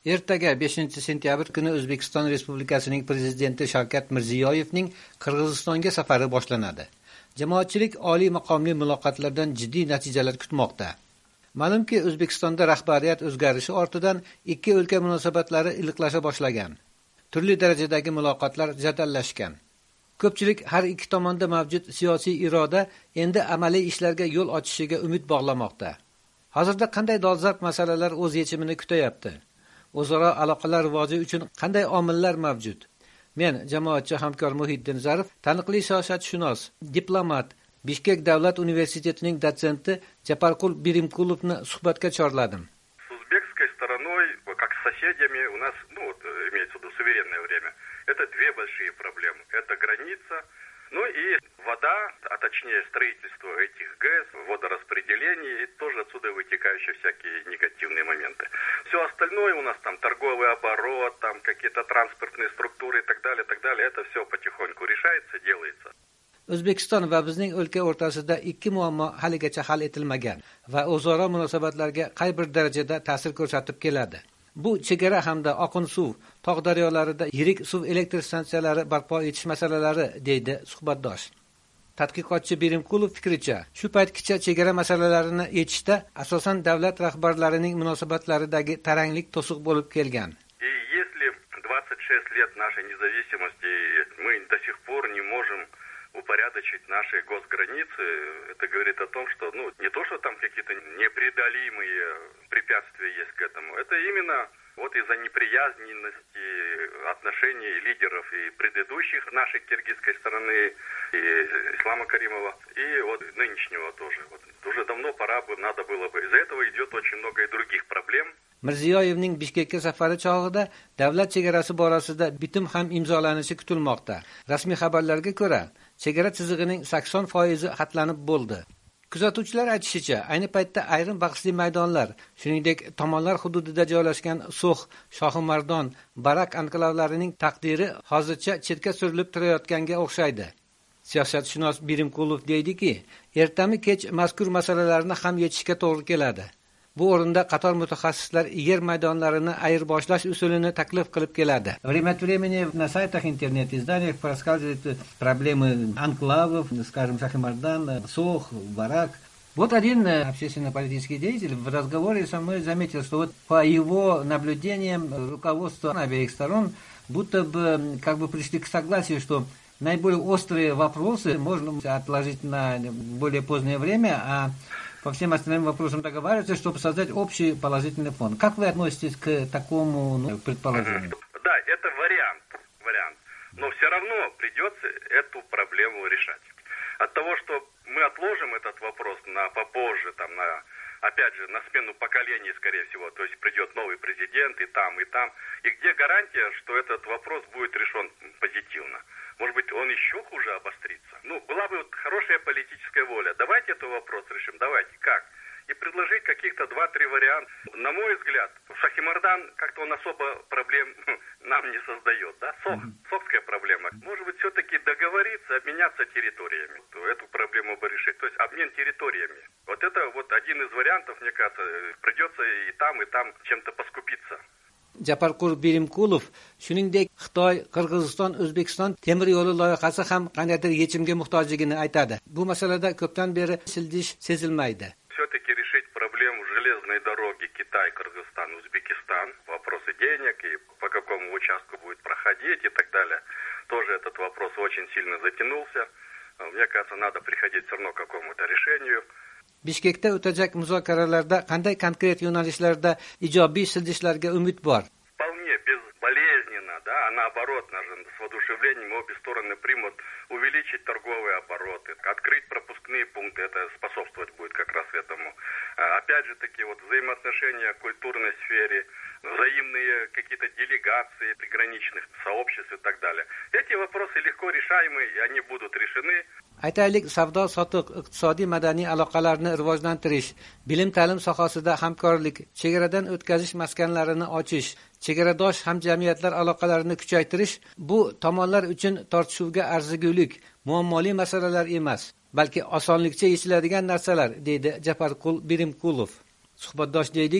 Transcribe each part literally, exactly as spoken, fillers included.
Ertaga beshinchi sentyabr kuni O'zbekiston Respublikasining prezidenti Shavkat Mirziyoyevning Qirg'izistonga safari boshlanadi. Jamoatchilik oliy maqomli muloqotlardan jiddiy natijalar kutmoqda. Ma'lumki, O'zbekistonda rahbariyat o'zgarishi ortidan ikki o'lka munosabatlari iliqlasha boshlagan. Turli darajadagi muloqotlar jadallashgan. Ko'pchilik har ikki tomonda mavjud siyosiy iroda endi amaliy ishlarga yo'l ochishiga umid bog'lamoqda. Hozirda qanday dolzarb masalalar o'z yechimini kutayapti? O'zaro aloqalar rivoji uchun qanday omillar mavjud? Men jamoatchi hamkor Muhiddin Zarif, taniqli siyosatshunos, diplomat, Bishkek davlat universitetining dotsenti Japarqul Birimqulovni suhbatga chorladim. С узбекской стороной, как с соседями, у нас, ну, вот, имеется в виду суверенное время, это две большие проблемы. Это граница, ну и вода, а точнее строительство этих ГЭС, водораспределение и тоже отсюда вытекающие всякие негативные моменты. Все остальное у нас там торговый оборот, там какие-то транспортные структуры и так далее, так далее, это все потихоньку решается, делается. O'zbekiston va bizning o'lka o'rtasida ikki muammo haligacha hal etilmagan va o'zaro munosabatlarga qay bir darajada ta'sir ko'rsatib keladi. Bu chegara hamda oqin suv, tog' daryolarida yirik suv elektr stansiyalari barpo etish masalalari, deydi suhbatdosh. Tadqiqotchi Birimqulov fikricha, shu paytgacha chegara masalalarini yechishda asosan davlat rahbarlarining munosabatlaridagi taranglik to'siq bo'lib kelgan. И если двадцать шесть лет нашей независимости мы до сих пор не можем упорядочить наши госграницы, это говорит о том, что, ну, не то, что там какие-то непреодолимые препятствия есть к этому, это именно вот из-за неприязненности отношений лидеров и предыдущих нашей киргизской стороны, и Ислама Каримова, и вот нынешнего тоже. Вот уже давно пора бы, надо было бы. Из-за этого идет очень много и других проблем. Mirziyoyevning Bishkekka safari chog'ida davlat chegarasi borasida bitim ham imzolanishi kutilmoqda. Rasmiy xabarlarga ko'ra, chegara chizig'ining sakson foizi xatlanib bo'ldi. Kuzatuvchilar aytishicha, ayni paytda ayrim bahsli maydonlar, shuningdek tomonlar hududida joylashgan So'x, Shohimardon, Barak anklavlarining taqdiri hozircha chetga surilib turayotganga o'xshaydi. Siyosatshunos Birimqulov deydiki, ertami kech mazkur masalalarni ham yechishga to'g'ri keladi. Bu o'rinda qator mutaxassislar yer maydonlarini ayirboshlash usulini taklif qilib keladi. Время от времени на сайтах интернет-изданиях рассказывают проблемы анклавов, скажем, Шахимардан, Сох, Барак. Вот один общественно-политический деятель в разговоре со мной заметил, что вот по его наблюдениям руководство обеих сторон будто бы как бы пришли к согласию, что наиболее острые вопросы можно отложить на более позднее время, а по всем остальным вопросам договариваться, чтобы создать общий положительный фон. Как вы относитесь к такому, ну, предположению? Да, это вариант, вариант. Но все равно придется эту проблему решать. От того, что мы отложим этот вопрос на попозже, там, на, опять же, на смену поколений, скорее всего, то есть придет новый президент и там, и там. И где гарантия, что этот вопрос будет решен позитивно? Может быть, он еще хуже обострится? Ну, была бы вот хорошая политическая воля. Давайте этот вопрос решим. Давайте. Как? И предложить каких-то два-три варианта. На мой взгляд, Шахимардан как-то он особо проблем нам не создает. Да? Сох, сохская проблема. Может быть, все-таки договориться, обменяться территориями. Эту проблему бы решить. То есть обмен территориями. Вот это вот один из вариантов, мне кажется. Придется и там, и там чем-то поскупиться. Japarqul Birimqulov, shuningdek, Xitoy, Qirg'iziston, O'zbekiston temir yo'li loyihasi ham qandaydir yechimga muhtojligini aytadi. Bu masalada ko'pdan beri siljish sezilmaydi. Все-таки решить проблему железной дороги Китай, Кыргызстан, Узбекистан, вопросы денег и по какому участку будет проходить и так далее. Тоже этот вопрос очень сильно затянулся. Мне кажется, надо приходить все равно к какому-то решению. Bishkekda o'tajak muzokaralarda qanday konkret yo'nalishlarda ijobiy siljishlarga umid bor? Вполне безболезненно, да, а наоборот, с воодушевлением обе стороны примут увеличить торговые обороты, открыть пропускные пункты, это способствовать будет как раз этому. Опять же таки, вот взаимоотношения в культурной сфере, взаимные какие-то делегации приграничных сообществ и так далее. Эти вопросы легко решаемы, и они будут решены. Aytaylik, savdo sotiq, iqtisodiy madaniy aloqalarni rivojlantirish, bilim ta'lim sohasida hamkorlik, chegaradan o'tkazish maskanlarini ochish, chegaradosh hamjamiyatlar aloqalarini kuchaytirish bu tomonlar uchun tortishuvga arzigulik, muammoli masalalar emas, balki osonlikcha yechiladigan narsalar, deydi Japarqul Birimqulov. Suhbatdosh deydiki,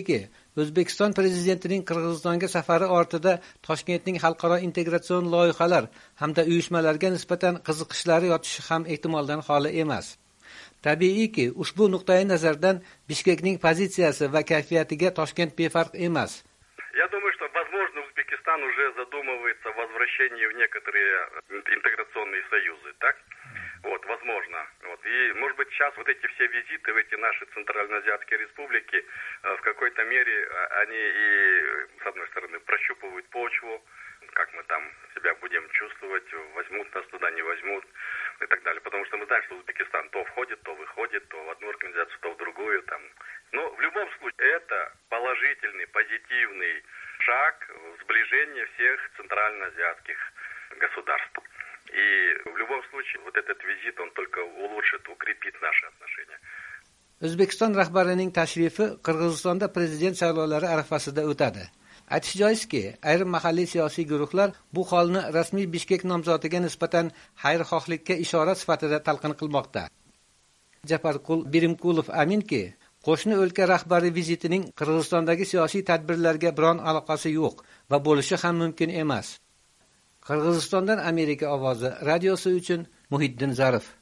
O'zbekiston prezidentining Qirg'izistonga safari ortida Toshkentning xalqaro integratsion loyihalar hamda uyushmalarga nisbatan qiziqishlari yotishi ham ehtimoldan xoli emas. Tabiiyki, ushbu nuqtai nazardan Bishkekning pozitsiyasi va kayfiyatiga Toshkent befarq emas. Я думаю, что, возможно, Узбекистан уже задумывается о возвращении в некоторые интеграционные союзы, так? Вот, возможно. Вот. И, может быть, сейчас вот эти все визиты в эти наши центральноазиатские республики, в какой-то мере, они и, с одной стороны, прощупывают почву, как мы там себя будем чувствовать, возьмут нас туда, не возьмут и так далее. Потому что мы знаем, что Узбекистан то входит, то выходит, то в одну организацию, то в другую. Там. Но в любом случае это положительный, позитивный шаг в сближении всех центральноазиатских государств. И в любом случае вот этот визит, он только улучшит, укрепит наши отношения. O'zbekiston rahbarining tashrifi Qirg'izistonda prezident saylovlari arafasida o'tadi. Aytish joizki, ayrim mahalliy siyosiy guruhlar bu holni rasmiy Bishkek nomzodiga nisbatan xayrixohlikka ishora sifatida talqin qilmoqda. Japarqul Birimkulov aminki, qo'shni o'lka rahbari vizitining Qirg'izistondagi siyosiy tadbirlarga biron aloqasi yo'q va bo'lishi ham mumkin emas. Qirg'izistondan Amerika ovozi radiosi uchun Muhiddin Zarif.